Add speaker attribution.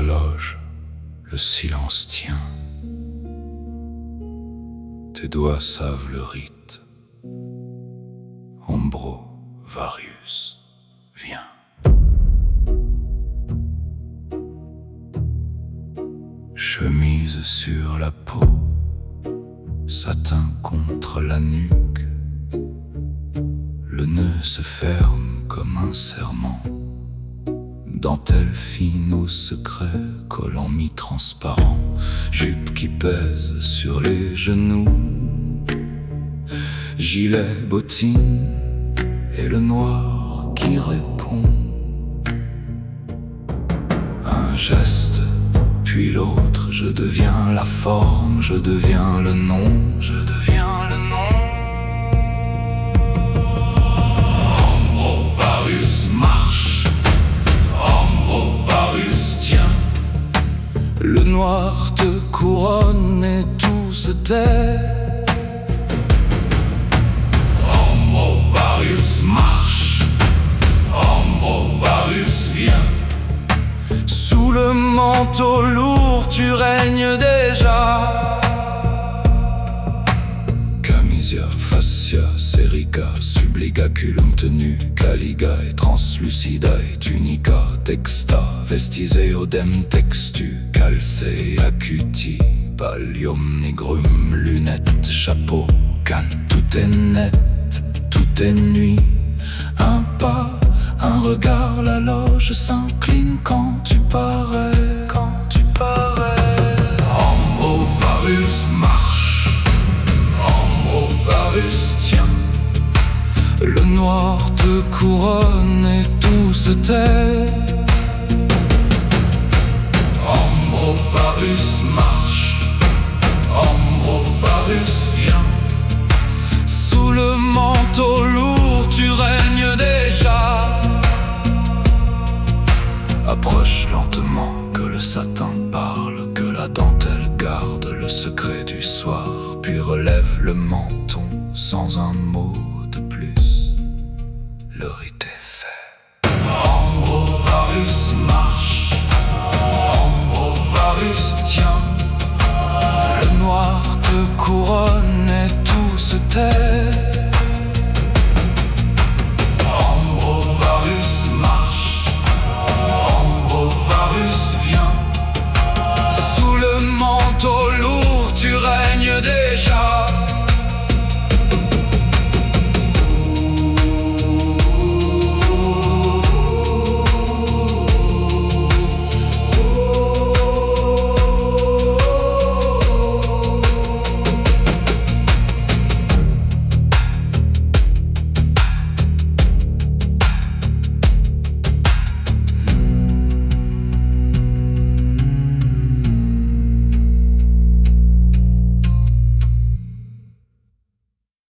Speaker 1: la loge, le silence tient. Tes doigts savent le rite. Ambrovarius, viens. Chemise sur la peau, satin contre la nuque. Le nœud se ferme comme un serment. Dentelle fine aux secrets, collant mi-transparent. Jupe qui pèse sur les genoux. Gilet, bottines et le noir qui répond. Un geste, puis l'autre, je deviens la forme, je deviens le nom, je deviens le nom. Ambrovarius marche, Ambrovarius tient. Le noir te couronne et tout se tait. Ambrovarius marche, Ambrovarius vient. Sous le manteau lourd tu règnes déjà. Camisia, fascia, serica, subligaculum tenu, caliga et translucida et tunica, texta, vestis eodem textu, calce, acuti, pallium nigrum, lunettes, chapeau, canne, tout est net, tout est nuit. Un pas, un regard, la loge s'incline quand tu parais, quand tu parais. Ambrovarius marche, Ambrovarius tient. Le noir te couronne et tout se tait. Ambrovarius marche, Ambrovarius vient. Sous le manteau lourd tu règnes déjà. Approche lentement, que le satin parle, que la dentelle garde le secret du soir, puis relève le menton sans un mot de plus. Le rite est fait. Ambrovarius marche, Ambrovarius tient. Le noir te couronne